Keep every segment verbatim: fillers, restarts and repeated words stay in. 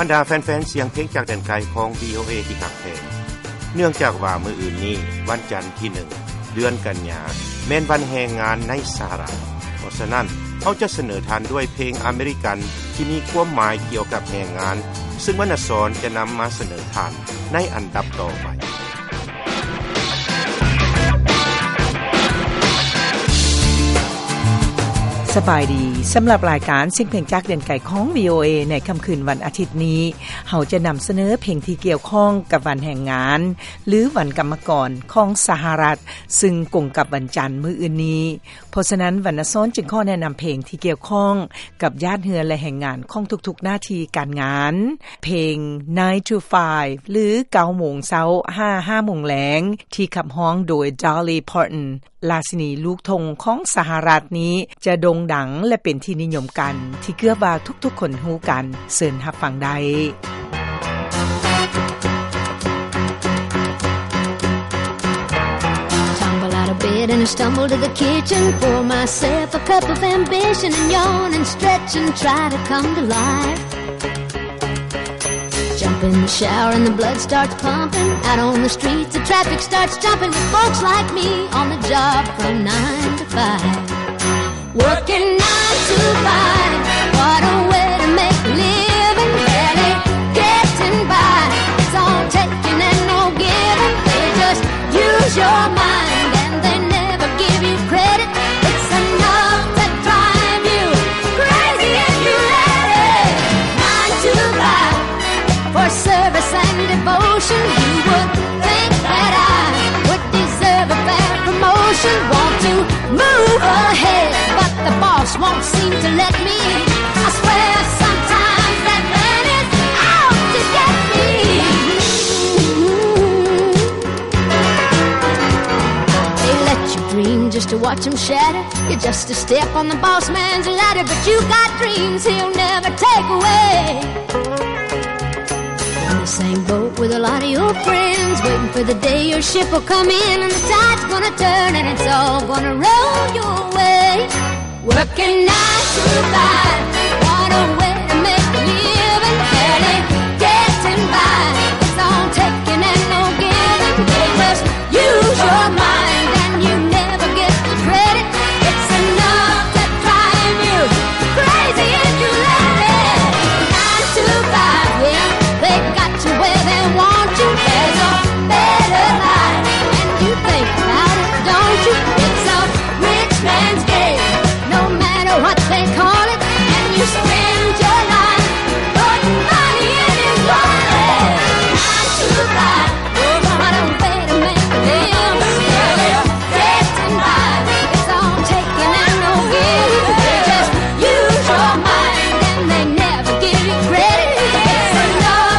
รดาแฟนๆเสียงเพลงจากแดนไกลของ วี โอ เอ ที่หักแพงเนื่องจากว่ามื้ออื่นนี้วันจันทร์ที่หนึ่งเดือนกันยายนแม่นวันแรงงานในสหรัฐเพราะฉะนั้นเฮาจะเสนอทานด้วยเพลงอเมริกันที่มีความหมายเกี่ยวกับแรงงานซึ่งวรรณสรจะนํามาเสนอทานในอันดับต่อไปสบายดีสำหรับรายการเสียงเพลงจากเดือนไก่ของ วี โอ เอ ในค่ำคืนวันอาทิตย์นี้เฮาจะนําเสนอเพลงที่เกี่ยวข้องกับวันแห่งงานหรือวันกรรมกรของสหรัฐซึ่งกงกับวันจันทร์มื้ออื่นนี้เพราะฉะนั้นวรรณซ้อนจึงขอแนะนําเพลงที่เกี่ยวข้องกับญาติเฮือนและแห่งงานของทุกๆหน้าที่การงานเพลง nine to five หรือ เก้าโมงเช้า ห้า ห้าโมงแลงที่ขับร้องโดย Dolly Partonลาสินีลูกทงของสหรัฐนี้จะโด่งดังและเป็นที่นิยมกันที่เกือบว่าทุกๆคนฮู้กันเชิญรับฟังได้Bed and I stumble to the kitchen pour myself a cup of ambition and yawn and stretch and try to come to life Jump in the shower and the blood starts pumping out on the streets the traffic starts jumping with folks like me on the job from nine to five Working nine to five what a way to make a living barely getting by it's all taking and no giving they just use your mind Service and devotion you would think that I would deserve a fair promotion want to move ahead but the boss won't seem to let me I swear sometimes that man is out to get me They let you dream just to watch him shatter you're just a step on the boss man's ladder but you got dreams he'll never take away Same boat with a lot of your friends waiting for the day your ship will come in and the tide's gonna turn and it's all gonna roll your way Working nine to five what a way to make a living barely getting by it's all taking and no giving they just use your mind and you never get the credit it's enough to drive you crazy if you let it nine to five yeah they got you where they want you there's a better life and you think about it don't you it's a rich man's game no matter what they call it and you spend your life putting money in his wallet nine to five what a way to make a living getting by it's all taking and no giving they just use your mind and they never give you credit it's enough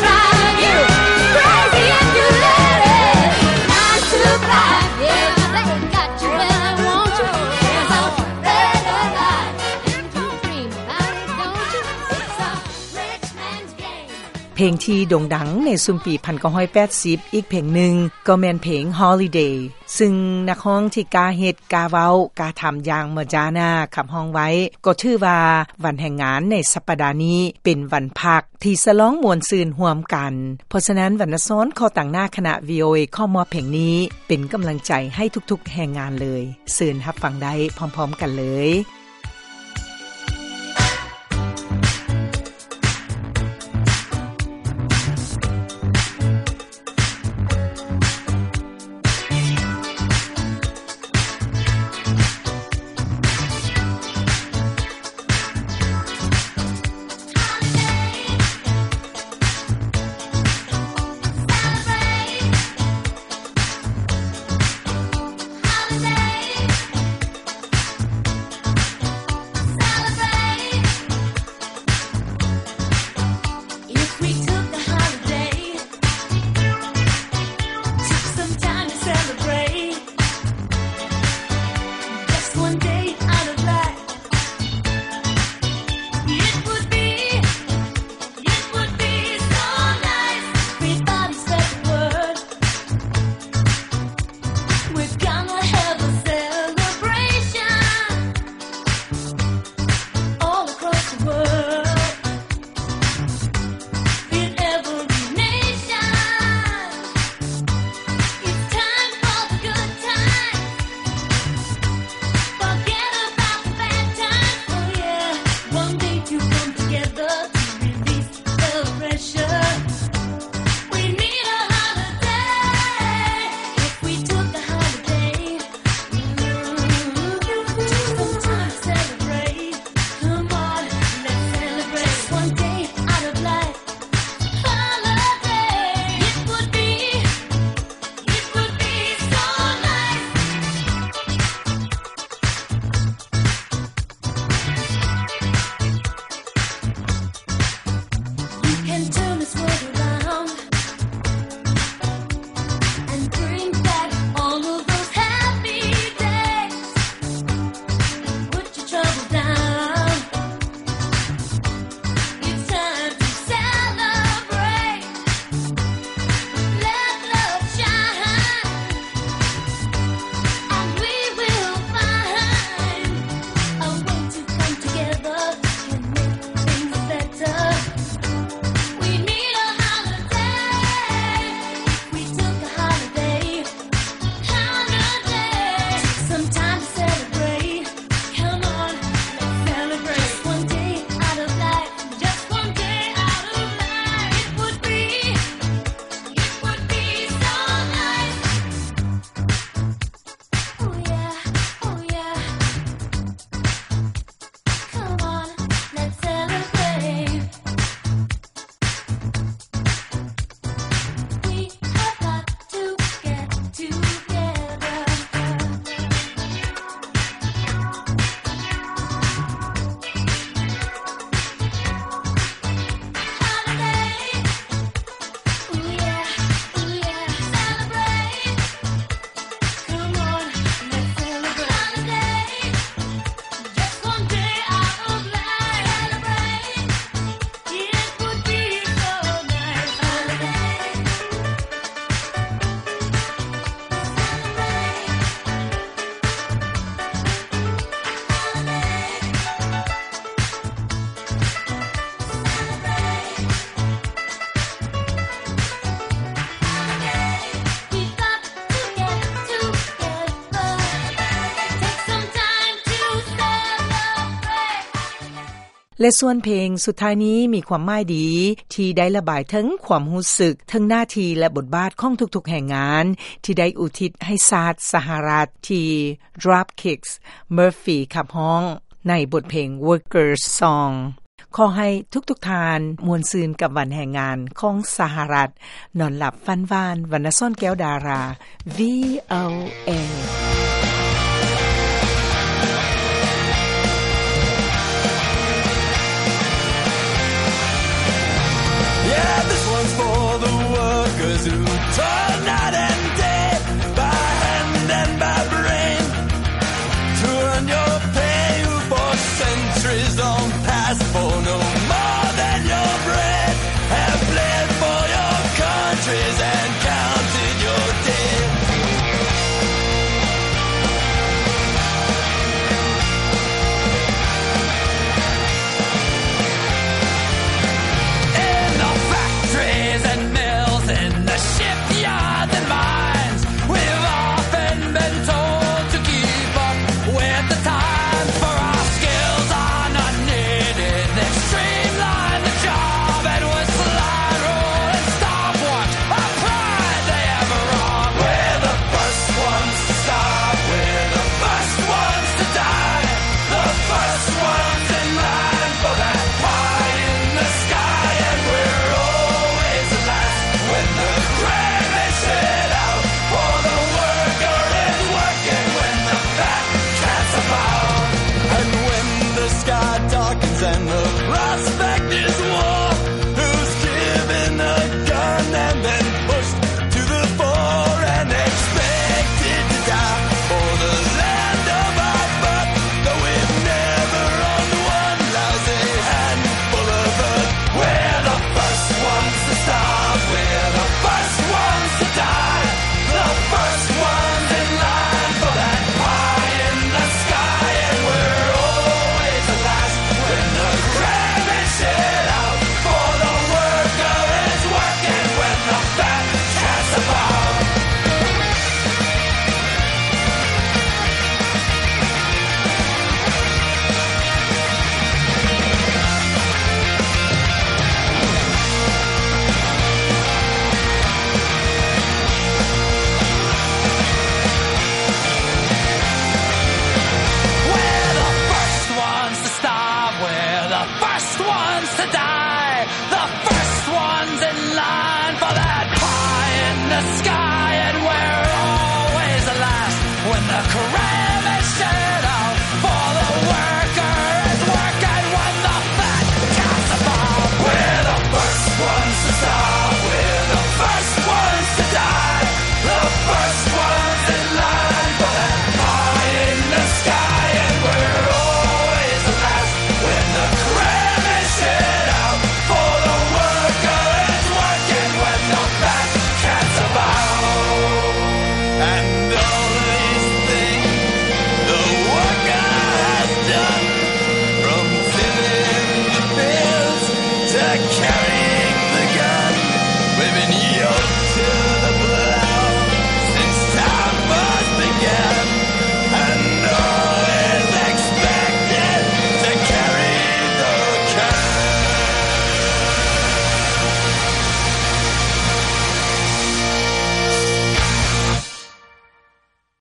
เพลงที่โด่งดังในซุมปีหนึ่งพันเก้าร้อยแปดสิบอีกเพลงหนึ่งก็แม่นเพลง Holiday ซึ่งนักร้องที่กล้าเฮ็ดกล้าเว้ากล้าทำอย่างเมจานาขับร้องไว้ก็ถือว่าวันแห่งงานในสัปดาห์นี้เป็นวันพักที่ฉลองมวลซืนร่วมกันเพราะฉะนั้นวรรณซ้อนขอตั้งหน้าคณะ วี โอ เอ ขอมอบเพลงนี้เป็นกำลังใจให้ทุกๆแห่งงานเลยเชิญรับฟังได้พร้อมๆกันเลยและส่วนเพลงสุดท้ายนี้มีความหมายดีที่ได้ระบายถึงความรู้สึกทั้งหน้าที่และบทบาทของทุกๆแห่งงานที่ได้อุทิศให้ชาติสหรัฐที่ Dropkicks Murphy ขับฮ้องในบทเพลง Workers Song ขอให้ทุกๆทานมวลซืนกับวันแห่งงานของสหรัฐนอนหลับฝันหวานวรรณซ่อนแก้วดารา วี โอ เอ Yeah, this one's for the workers who toil night and day by hand and by brain to earn your pay, who for centuries on past for no more than your bread have bled for your countries and counted your dead. And the prospect is war. Who's given a gun and then pushed to the fore and expected to die for the land of our birth? Though we've never owned one lousy handful of earth. We're the first ones to starve. We're the first ones to die. The first ones in line for that pie in the sky. And we're always the last when the crab is shed out. For the worker is working when the fat cat's about. We're the first ones to starve. We're the first ones to die. The first ones in line for that pie in the sky. And we're always the last when the crab is shed out. For the worker is working when the fat cat's about. We're the first ones to starve. We're the first ones to die. The first ones in line for that pie in the sky. And we're always the last when the crab is shed out. For the worker is working when the fat cat's about. And all these things the worker has done, from tilling the fields to carrying the gun, we've been yoked